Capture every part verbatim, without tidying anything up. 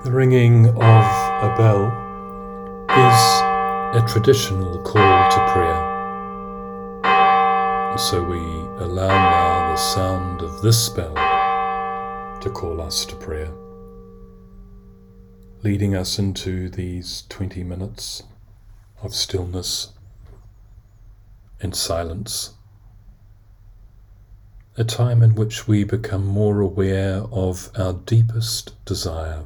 The ringing of a bell is a traditional call to prayer. And so we allow now the sound of this bell to call us to prayer, leading us into these twenty minutes of stillness and silence, a time in which we become more aware of our deepest desire,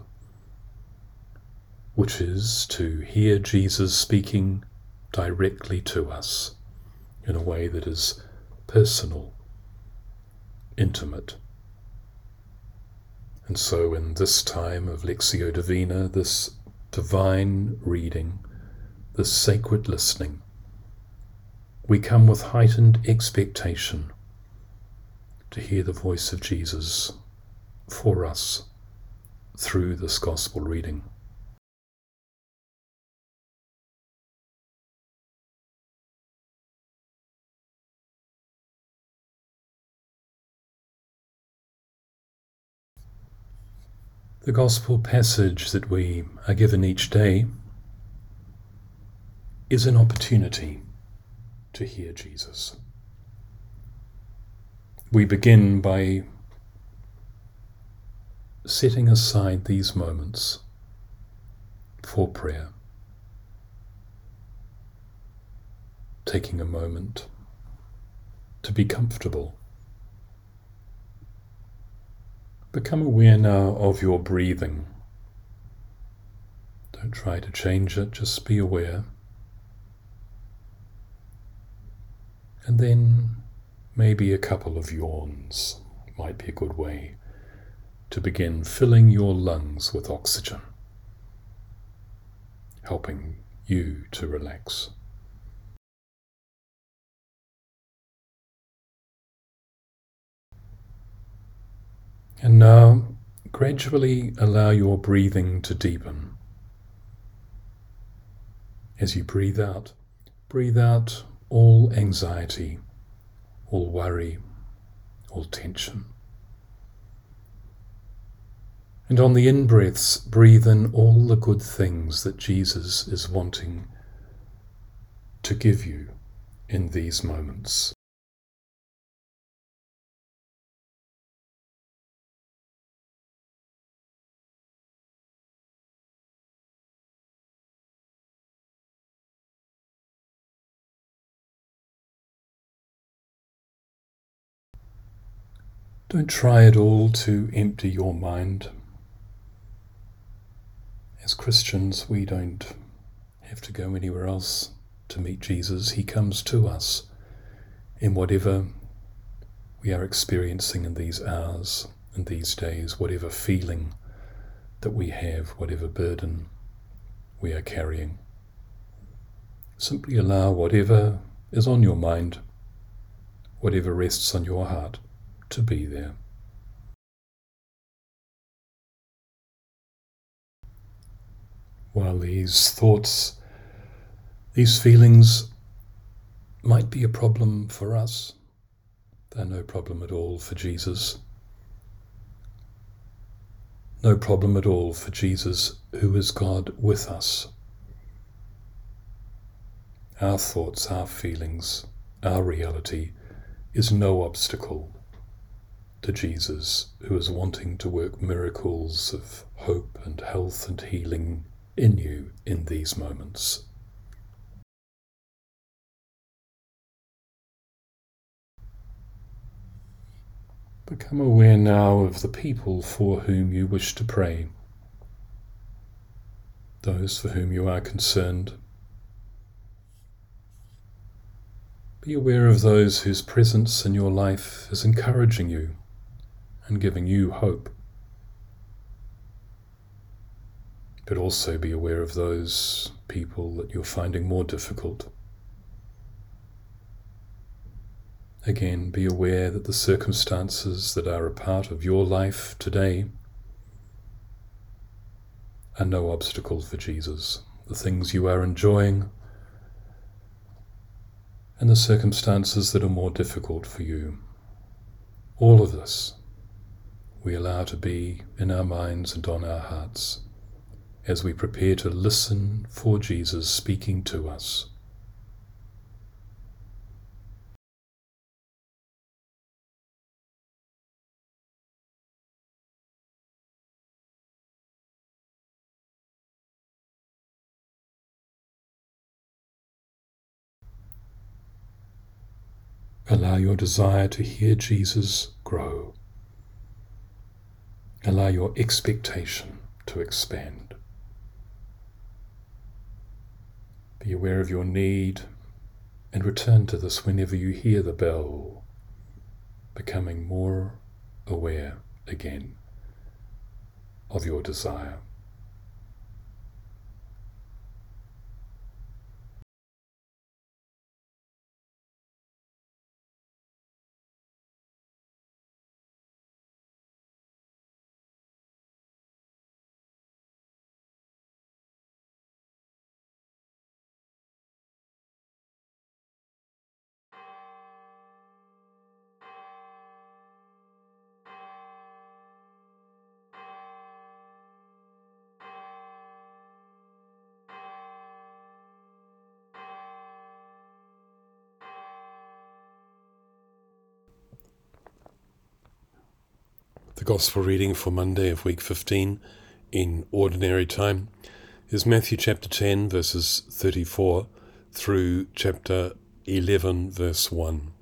which is to hear Jesus speaking directly to us in a way that is personal, intimate. And so in this time of Lectio Divina, this divine reading, this sacred listening, we come with heightened expectation to hear the voice of Jesus for us through this gospel reading. The gospel passage that we are given each day is an opportunity to hear Jesus. We begin by setting aside these moments for prayer, taking a moment to be comfortable. Become aware now of your breathing. Don't try to change it, just be aware. And then maybe a couple of yawns might be a good way to begin filling your lungs with oxygen, helping you to relax. And now, gradually allow your breathing to deepen. As you breathe out, breathe out all anxiety, all worry, all tension. And on the in-breaths, breathe in all the good things that Jesus is wanting to give you in these moments. Don't try at all to empty your mind. As Christians, we don't have to go anywhere else to meet Jesus. He comes to us in whatever we are experiencing in these hours and these days, whatever feeling that we have, whatever burden we are carrying. Simply allow whatever is on your mind, whatever rests on your heart, to be there. While these thoughts, these feelings might be a problem for us, they're no problem at all for Jesus. No problem at all for Jesus, who is God with us. Our thoughts, our feelings, our reality is no obstacle to Jesus, who is wanting to work miracles of hope and health and healing in you in these moments. Become aware now of the people for whom you wish to pray, those for whom you are concerned. Be aware of those whose presence in your life is encouraging you and giving you hope. But also be aware of those people that you're finding more difficult. Again, be aware that the circumstances that are a part of your life today are no obstacle for Jesus. The things you are enjoying and the circumstances that are more difficult for you. All of this we allow to be in our minds and on our hearts as we prepare to listen for Jesus speaking to us. Allow your desire to hear Jesus grow. Allow your expectation to expand. Be aware of your need and return to this whenever you hear the bell, becoming more aware again of your desire. The Gospel reading for Monday of week fifteen in Ordinary Time is Matthew chapter ten verses thirty-four through chapter eleven verse one.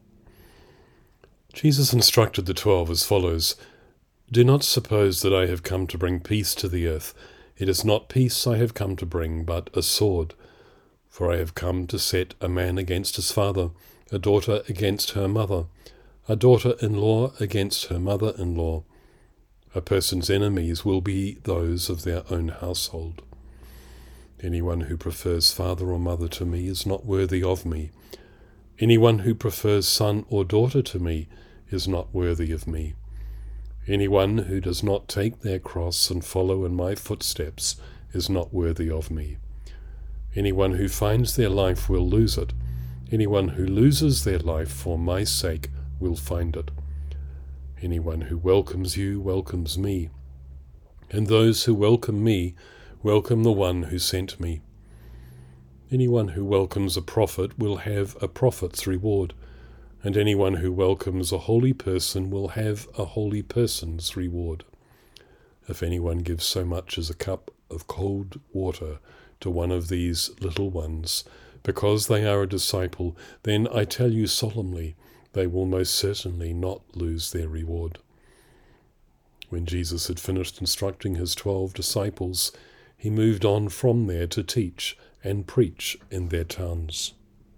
Jesus instructed the twelve as follows: "Do not suppose that I have come to bring peace to the earth. It is not peace I have come to bring, but a sword. For I have come to set a man against his father, a daughter against her mother, a daughter-in-law against her mother-in-law. A person's enemies will be those of their own household. Anyone who prefers father or mother to me is not worthy of me. Anyone who prefers son or daughter to me is not worthy of me. Anyone who does not take their cross and follow in my footsteps is not worthy of me. Anyone who finds their life will lose it. Anyone who loses their life for my sake will find it. Anyone who welcomes you welcomes me, and those who welcome me welcome the one who sent me. Anyone who welcomes a prophet will have a prophet's reward, and anyone who welcomes a holy person will have a holy person's reward. If anyone gives so much as a cup of cold water to one of these little ones, because they are a disciple, then I tell you solemnly, they will most certainly not lose their reward." When Jesus had finished instructing his twelve disciples, he moved on from there to teach and preach in their towns.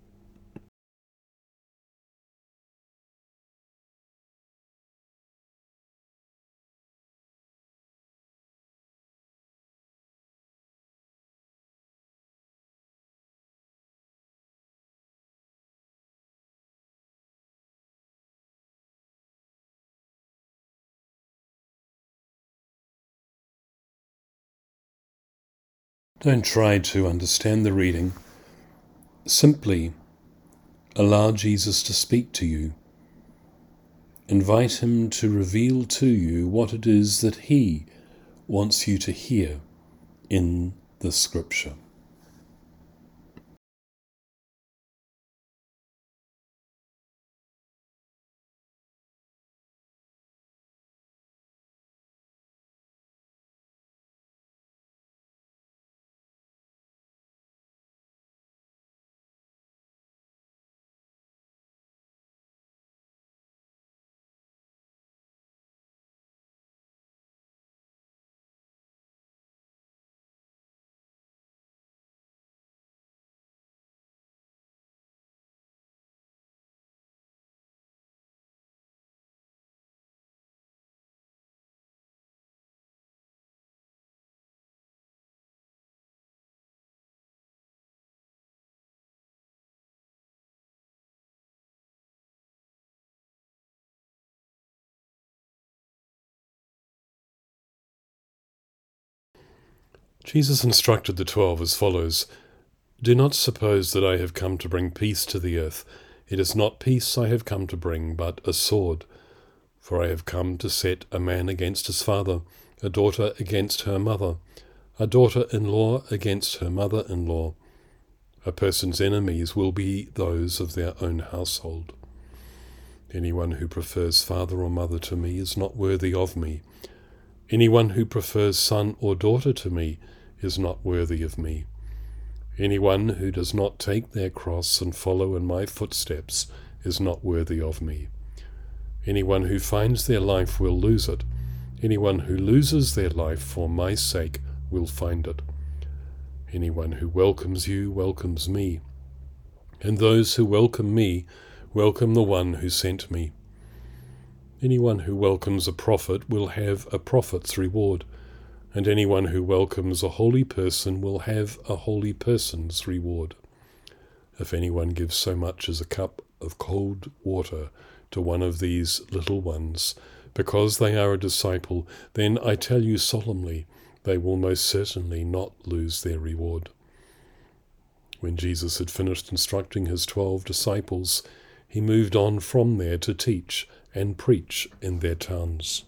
Don't try to understand the reading. Simply allow Jesus to speak to you. Invite him to reveal to you what it is that he wants you to hear in the scripture. Jesus instructed the twelve as follows: "Do not suppose that I have come to bring peace to the earth. It is not peace I have come to bring, but a sword. For I have come to set a man against his father, a daughter against her mother, a daughter-in-law against her mother-in-law. A person's enemies will be those of their own household. Anyone who prefers father or mother to me is not worthy of me. Anyone who prefers son or daughter to me is not worthy of me. Anyone who does not take their cross and follow in my footsteps is not worthy of me. Anyone who finds their life will lose it. Anyone who loses their life for my sake will find it. Anyone who welcomes you welcomes me, and those who welcome me welcome the one who sent me. Anyone who welcomes a prophet will have a prophet's reward, and anyone who welcomes a holy person will have a holy person's reward. If anyone gives so much as a cup of cold water to one of these little ones, because they are a disciple, then I tell you solemnly, they will most certainly not lose their reward. When Jesus had finished instructing his twelve disciples, he moved on from there to teach and preach in their towns.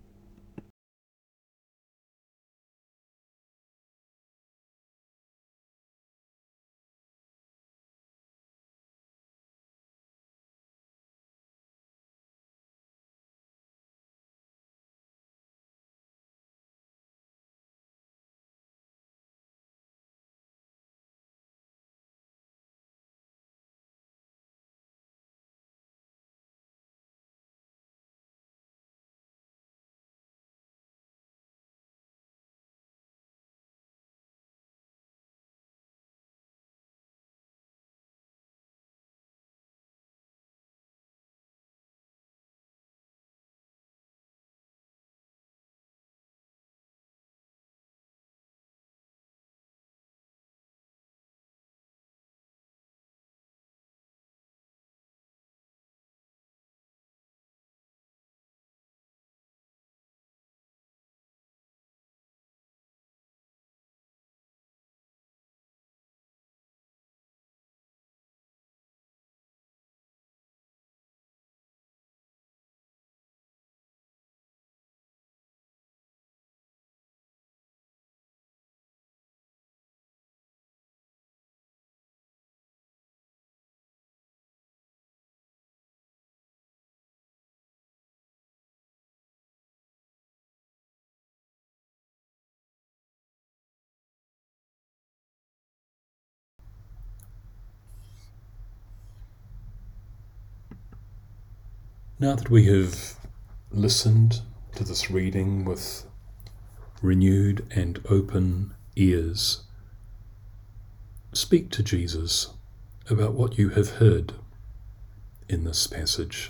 Now that we have listened to this reading with renewed and open ears, speak to Jesus about what you have heard in this passage.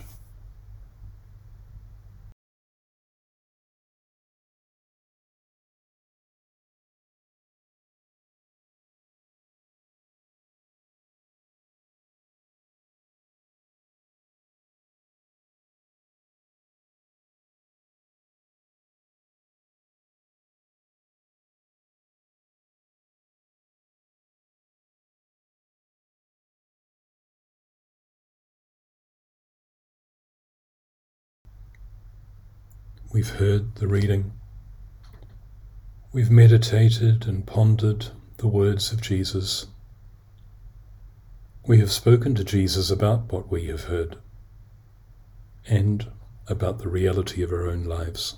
We've heard the reading. We've meditated and pondered the words of Jesus. We have spoken to Jesus about what we have heard and about the reality of our own lives.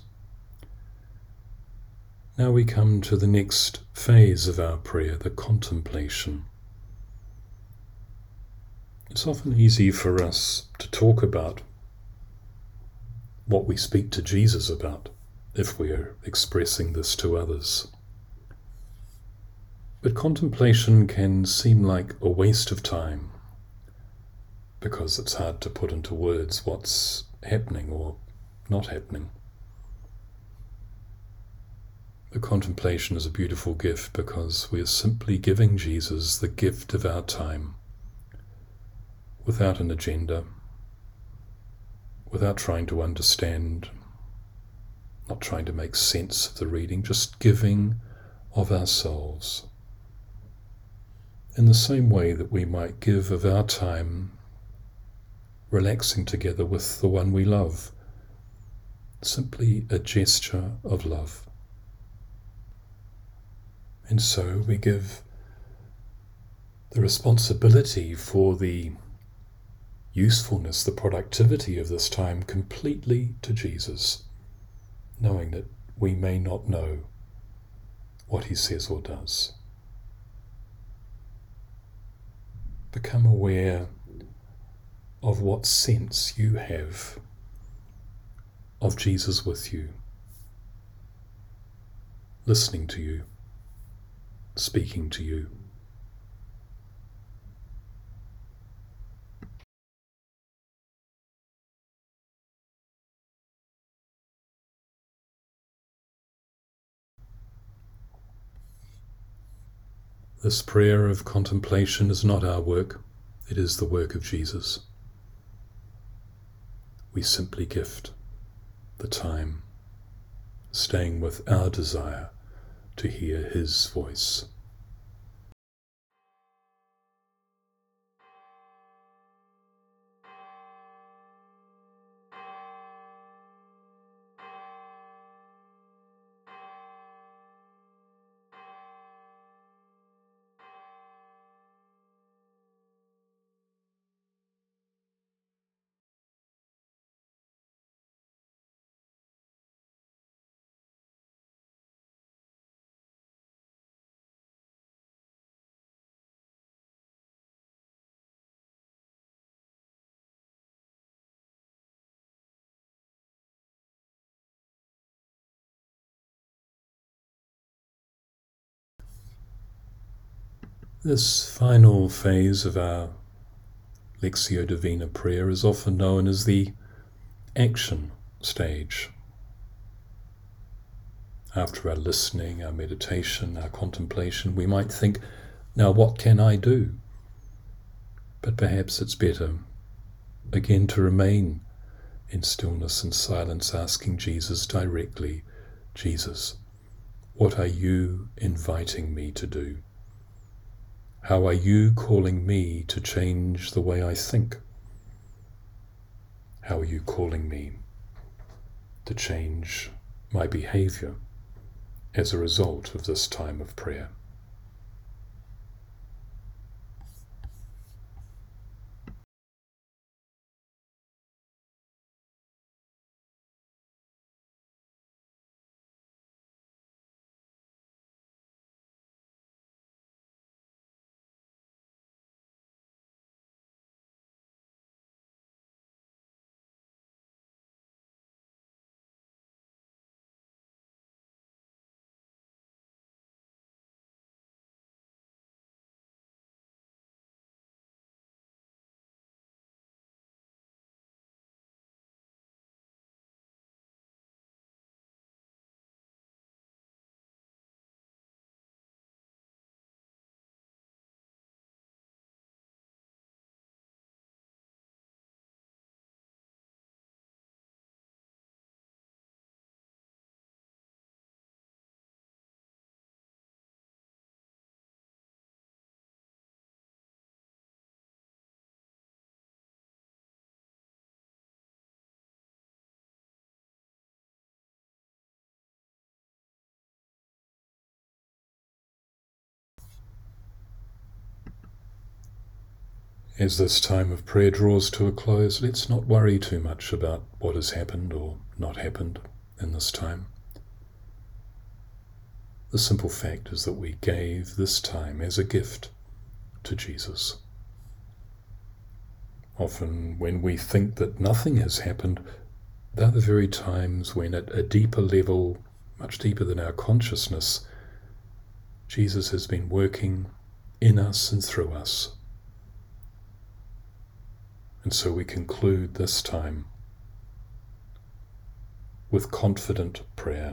Now we come to the next phase of our prayer, the contemplation. It's often easy for us to talk about what we speak to Jesus about if we are expressing this to others. But contemplation can seem like a waste of time because it's hard to put into words what's happening or not happening. The contemplation is a beautiful gift because we are simply giving Jesus the gift of our time without an agenda, without trying to understand, not trying to make sense of the reading, just giving of ourselves. In the same way that we might give of our time relaxing together with the one we love, simply a gesture of love. And so we give the responsibility for the usefulness, the productivity of this time completely to Jesus, knowing that we may not know what he says or does. Become aware of what sense you have of Jesus with you, listening to you, speaking to you. This prayer of contemplation is not our work, it is the work of Jesus. We simply gift the time, staying with our desire to hear his voice. This final phase of our Lectio Divina prayer is often known as the action stage. After our listening, our meditation, our contemplation, we might think, now what can I do? But perhaps it's better, again, to remain in stillness and silence, asking Jesus directly, Jesus, what are you inviting me to do? How are you calling me to change the way I think? How are you calling me to change my behavior as a result of this time of prayer? As this time of prayer draws to a close, let's not worry too much about what has happened or not happened in this time. The simple fact is that we gave this time as a gift to Jesus. Often when we think that nothing has happened, they're the very times when at a deeper level, much deeper than our consciousness, Jesus has been working in us and through us. And so we conclude this time with confident prayer.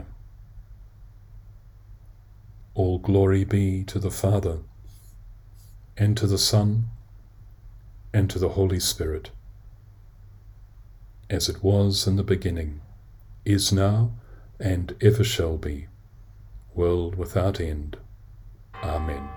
All glory be to the Father, and to the Son, and to the Holy Spirit, as it was in the beginning, is now, and ever shall be, world without end. Amen.